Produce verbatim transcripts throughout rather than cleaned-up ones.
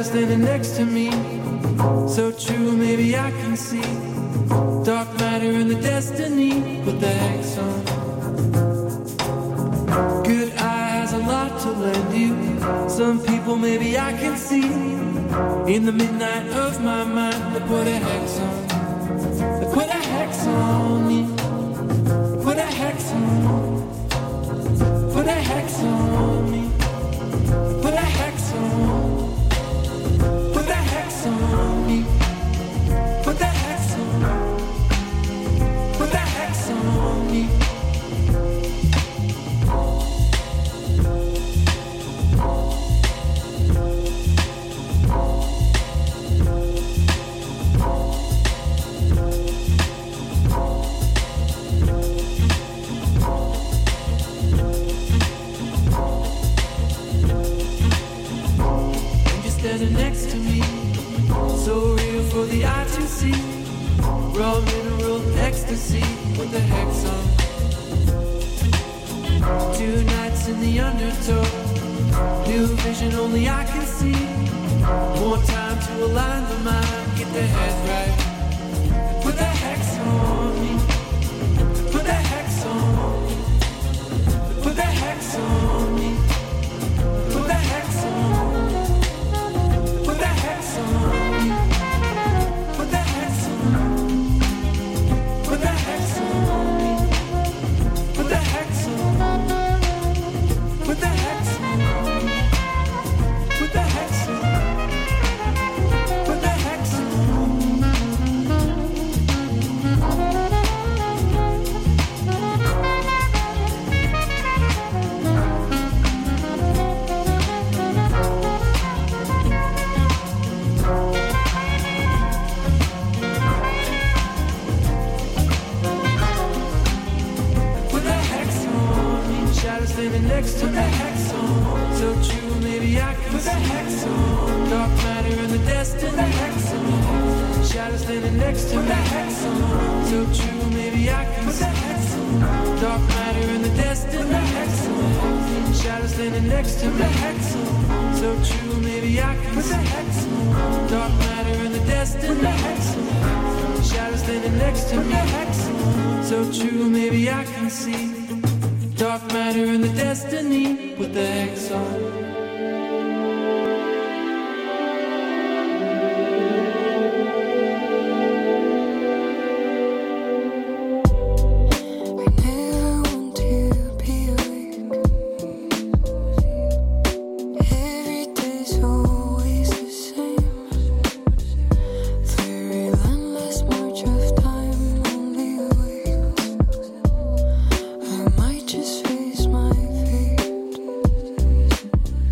standing next to me. So true, maybe I can see dark matter in the destiny. Put the hex on. Good eye has a lot to lend you. Some people maybe I can see in the midnight of my mind. They put a hex on. They put a hex on me. Put a hex on. Put a hex on me. Put a hex on. Put a hex on me. Put the hex on. Put the hex on me. Standing next to me, so real for the eye to see. Raw mineral ecstasy with the hex on. Two nights in the undertow, new vision only I can see. More time to align the mind, get the head right. Put the hex on me. Put the hex on me. Put the hex on me. Put the hex on me. Put the hex on me. Put the hex on me. Put the hex on me. Put the hex on me. Put the hex on me. Put the hex on me. Put the hex on me. Standing next to the hex on. So true, maybe I can put the hex on. Dark matter in the destiny. The hex on. Shadow standing next to the hex on. So true, maybe I can put the hex on. Dark matter in the destiny. The hex on. Shadow standing next to the hex on. So true, maybe I can put the hex on. Dark matter in the destiny. The hex on. Shadow standing next to the hex on. So true, maybe I can see dark matter in the destiny with the hex on. Just face my fate.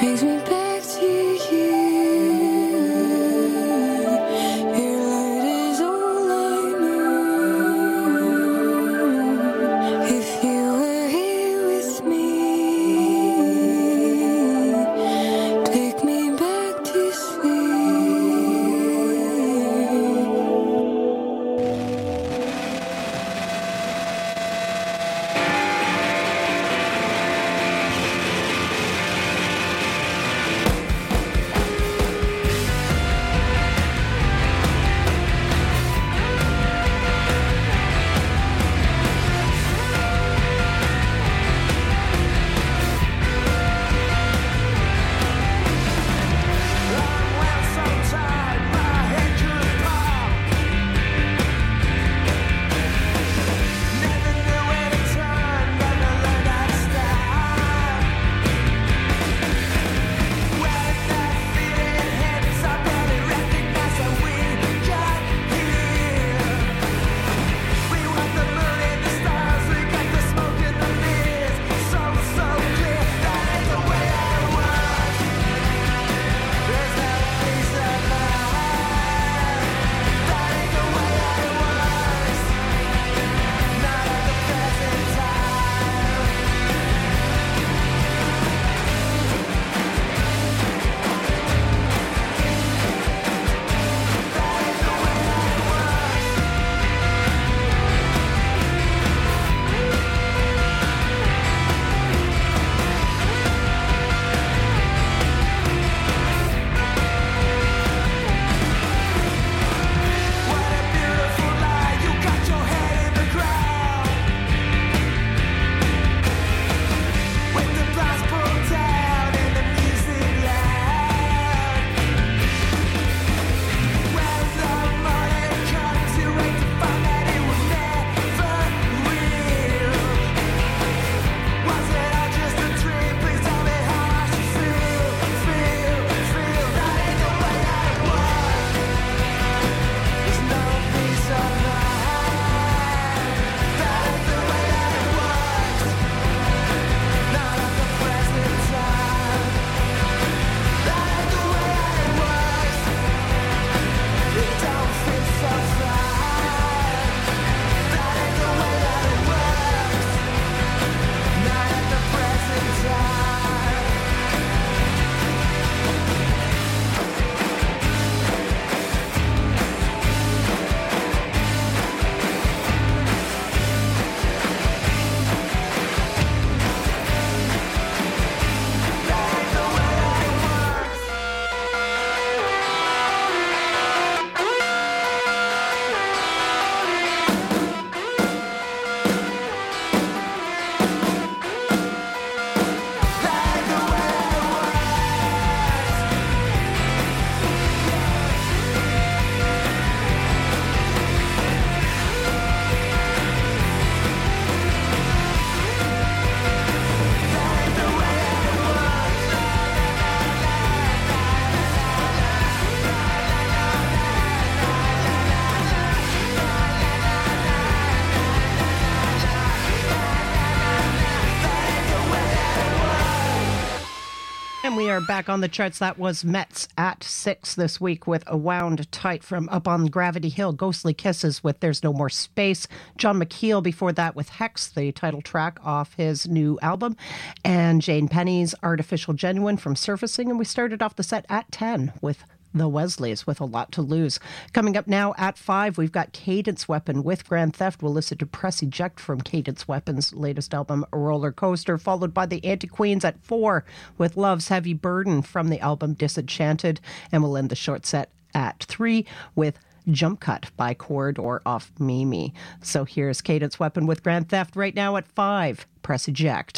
And we are back on the charts. That was Mets at six this week with A Wound Tight from Up on Gravity Hill. Ghostly Kisses with There's No More Space. John McKeel before that with Hex, the title track off his new album. And Jane Penny's Artificial Genuine from Surfacing. And we started off the set at ten with The Wesleys with A Lot to Lose. Coming up now at five, we've got Cadence Weapon with Grand Theft. We'll listen to Press Eject from Cadence Weapon's latest album, Roller Coaster, followed by the Anti-Queens at four with Love's Heavy Burden from the album Disenchanted. And we'll end the short set at three with Jump Cut by Corridor off Mimi. So here's Cadence Weapon with Grand Theft right now at five. Press Eject.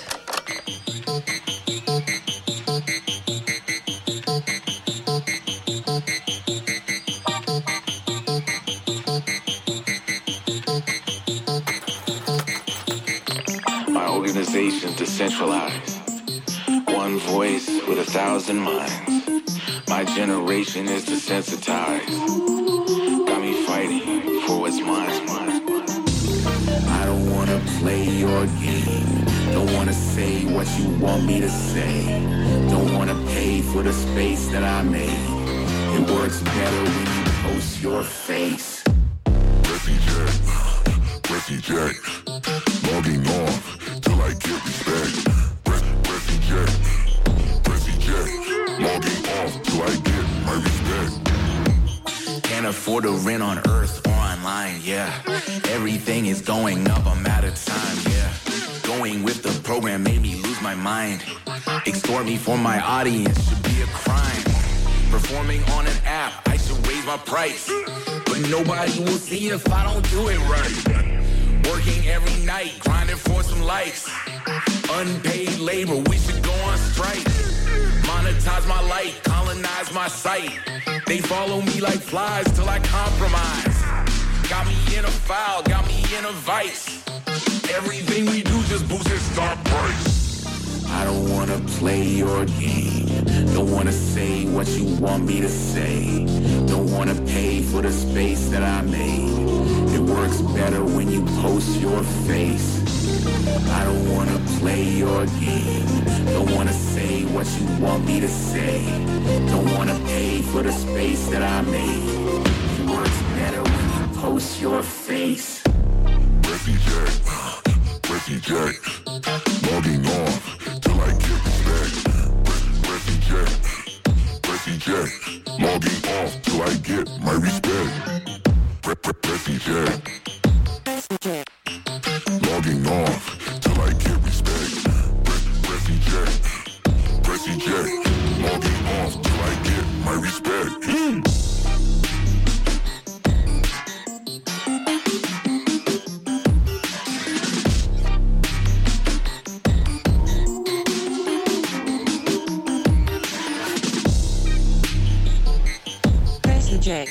Organization decentralized, one voice with a thousand minds. My generation is desensitized, got me fighting for what's mine. I don't wanna play your game, don't wanna say what you want me to say, don't wanna pay pay for the space that I made. It works better when you post your face. Pressy J, Pressy J, logging off till I get respect. Press, Pressy J, Pressy J, logging off till I get my respect. Can't afford to rent on Earth or online, yeah. Everything is going up, I'm out of time, yeah. Going with the program made me lose my mind. Extort me for my audience should be a crime. Performing on an app, I should raise my price. But nobody will see if I don't do it right. Working every night, grinding for some likes. Unpaid labor, we should go on strike. Monetize my light, colonize my site. They follow me like flies till I compromise. Got me in a foul, got me in a vice. Everything we do just boosts its stock price. I don't wanna play your game. Don't wanna say what you want me to say. Don't wanna pay for the space that I made. It works better when you post your face. I don't wanna play your game. Don't wanna say what you want me to say. Don't wanna pay for the space that I made. It works better when you post your face. Pressy J, Pressy J, logging off till I get respect. Pressy J, Pressy J, logging off till I get my respect. Pressy J, logging off till I get respect. Pressy J, Pressy J, logging off till I get my respect. J.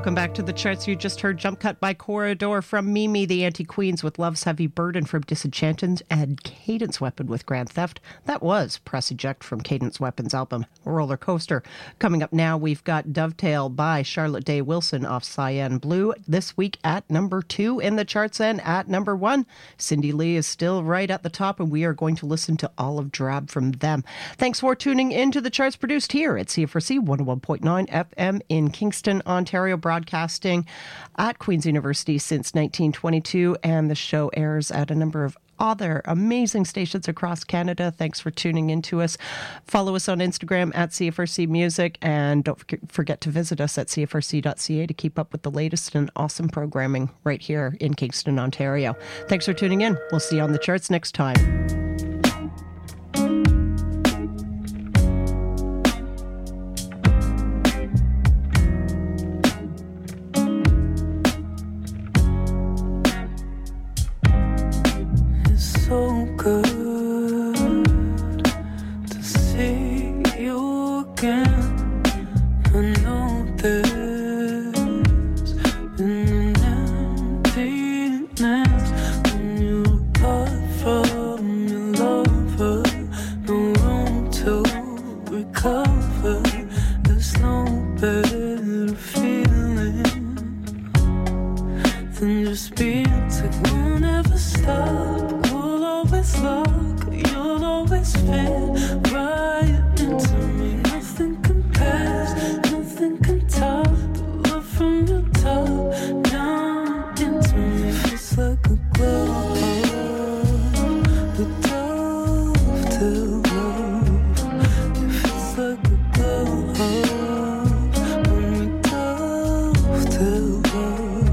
Welcome back to the charts. You just heard Jump Cut by Corridor from Mimi, the Anti-Queens with Love's Heavy Burden from Disenchanted, and Cadence Weapon with Grand Theft. That was Press Eject from Cadence Weapon's album Roller Coaster. Coming up now, we've got Dovetail by Charlotte Day Wilson off Cyan Blue. This week at number two in the charts, and at number one, Cindy Lee is still right at the top, and we are going to listen to Olive Drab from them. Thanks for tuning into the charts, produced here at C F R C one oh one point nine F M in Kingston, Ontario, broadcasting at Queen's University since nineteen twenty-two, and the show airs at a number of other amazing stations across Canada. Thanks for tuning in to us. Follow us on Instagram at C F R C Music, and don't forget to visit us at C F R C dot C A to keep up with the latest and awesome programming right here in Kingston, Ontario. Thanks for tuning in. We'll see you on the charts next time. So good to see you again. I know there's been an emptiness when you're apart from your lover. No room to recover. There's no better feeling than just being together. We'll never stop. Luck, you'll always fit right into me. Nothing compares, nothing can top the love from your top down into me. It's like a glove, the dovetail love. It feels like a glove when we dovetail love.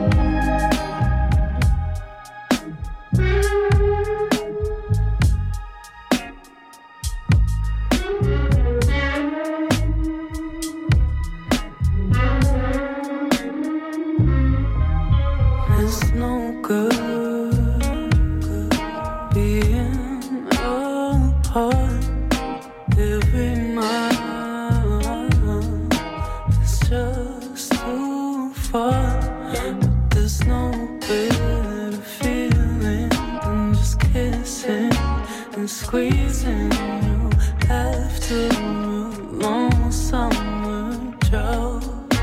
Squeezing you after a long summer drought.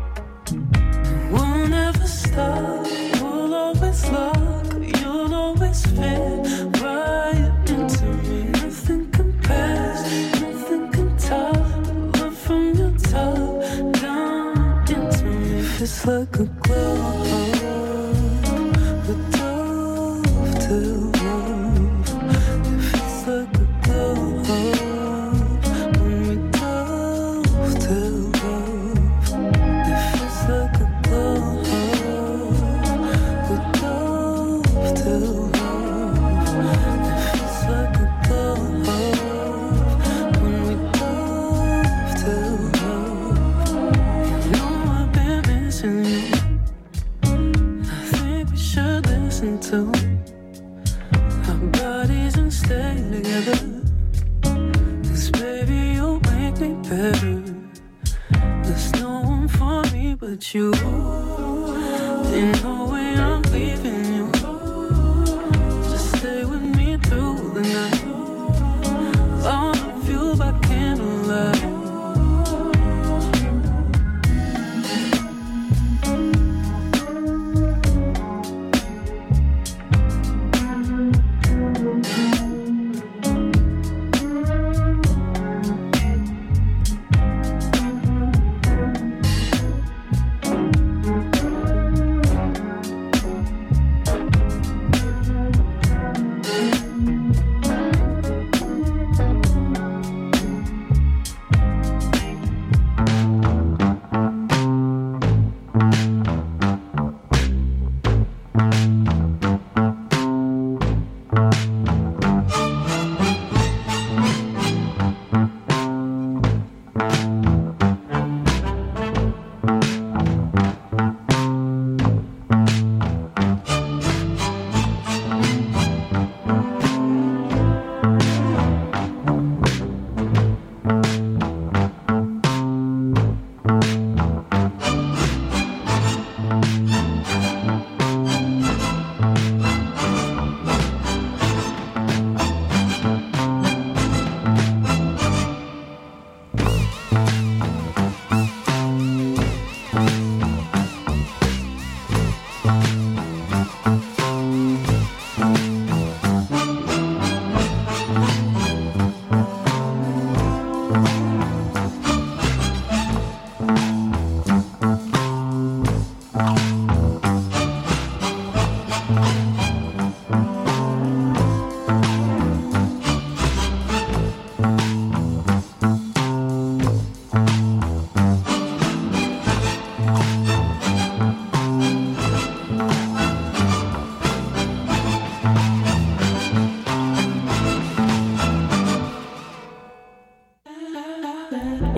We'll never stop, we'll always lock. You'll always fit right into me. Nothing compares, nothing can top love from your top down into me. It's like a glove, the dovetail. To our bodies and stay together, 'cause baby you'll make me better. There's no one for me but you. Ain't no way I'm leaving you. Just stay with me through the night. I wanna feel by candlelight.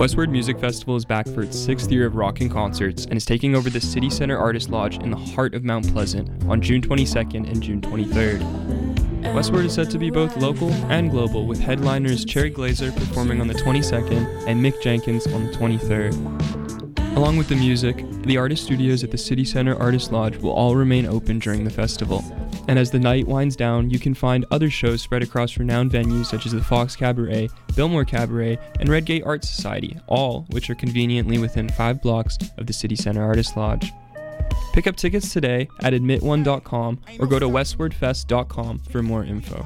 Westward Music Festival is back for its sixth year of rockin' concerts and is taking over the City Center Artist Lodge in the heart of Mount Pleasant on June twenty-second and June twenty-third. Westward is set to be both local and global, with headliners Cherry Glazer performing on the twenty-second and Mick Jenkins on the twenty-third. Along with the music, the artist studios at the City Center Artist Lodge will all remain open during the festival. And as the night winds down, you can find other shows spread across renowned venues such as the Fox Cabaret, Biltmore Cabaret, and Redgate Art Society, all which are conveniently within five blocks of the City Center Artist Lodge. Pick up tickets today at admit one dot com or go to westward fest dot com for more info.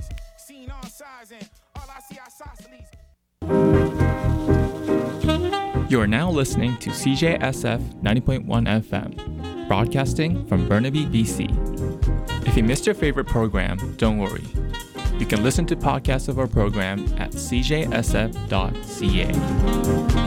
You are now listening to C J S F ninety point one F M, broadcasting from Burnaby, B C. If you missed your favorite program, don't worry. You can listen to podcasts of our program at c j s f dot c a.